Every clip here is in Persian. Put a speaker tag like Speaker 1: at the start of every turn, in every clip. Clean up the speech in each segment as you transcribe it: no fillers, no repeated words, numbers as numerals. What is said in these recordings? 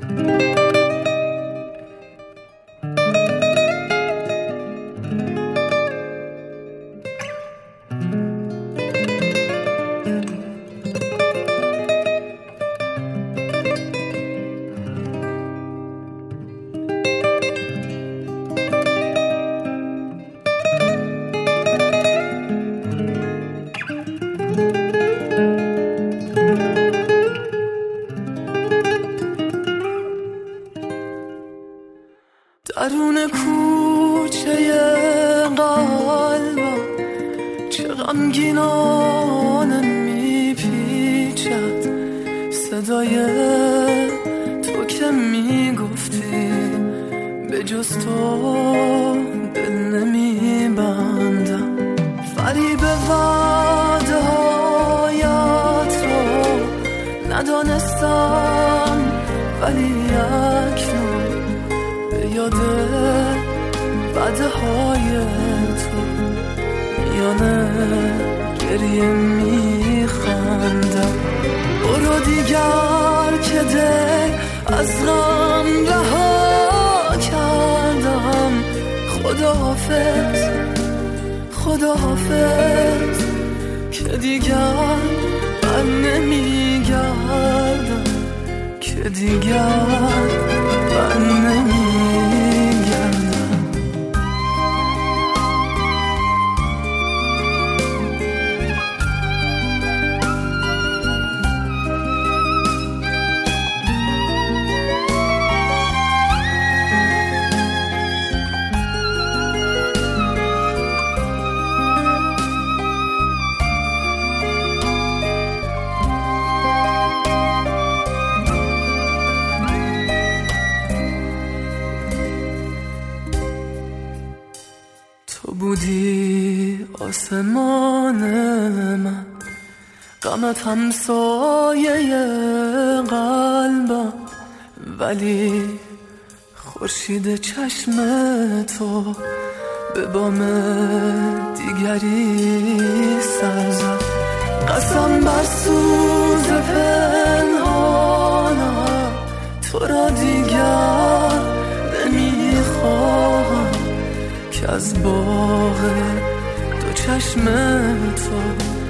Speaker 1: درون کوچه قلبم چه غمگینانه میپیچد صدای تو که میگفتی به جز تو دل نمیبندم. فریب وعده هایت رو ندانستم ولی اکنون یاد وعده های تو میانه گریه میخندم. برو دیگر که دل از غم رها کردم. خداحافظ خداحافظ که دیگر بر نمیگردم، که دیگر بر نمیگردم. تو بودی آسمان من، غمت همسایه قلبم، ولی خورشید چشم تو به بام دیگری سر زد. قسم بر سوز پنهانم، تو را دیگر نمیخواهم که از باغ دو چشم تو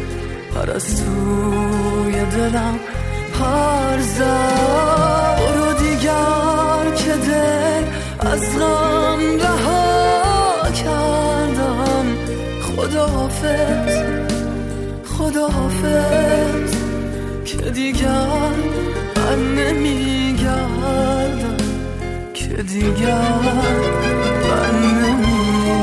Speaker 1: پرستوی دلم پر زد. برو دیگر که دل از غم رها کردم. خداحافظ خداحافظ که دیگر بر نمیگردم، که دیگر بر نمیگردم.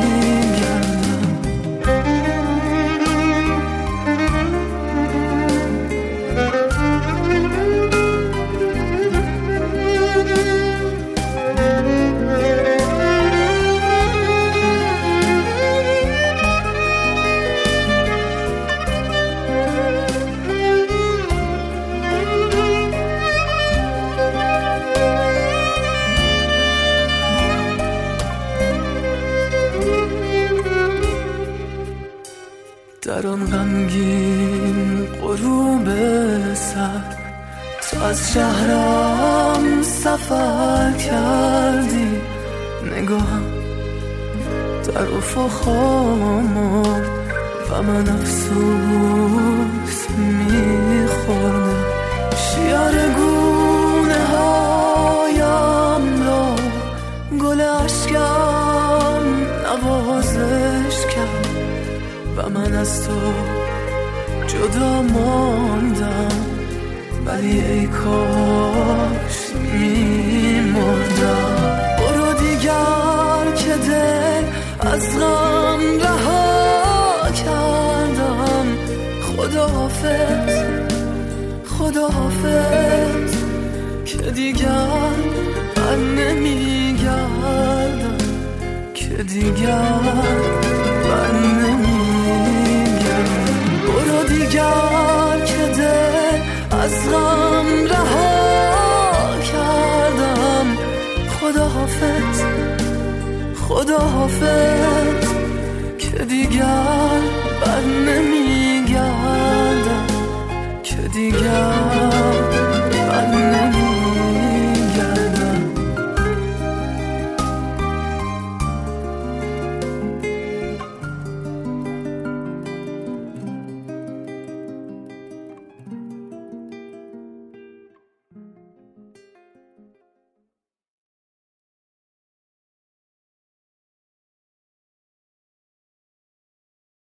Speaker 1: در آن غمگین غروب سر تو از شهرم سفر کردی. نگاهم در افق مرد و من افسوس میخوردم. شیار گونه هایم را گل اشکم نوازش کرد و من از تو جدا ماندم، ولی ای کاش میمردم. برو دیگر که دل از غم رها کردم. خداحافظ خداحافظ که دیگر بر نمیگردم، که دیگر بر نمیگردم. برو دیگر که دل از غم رها کردم. خداحافظ خداحافظ که دیگر بر نمیگردم، که دیگر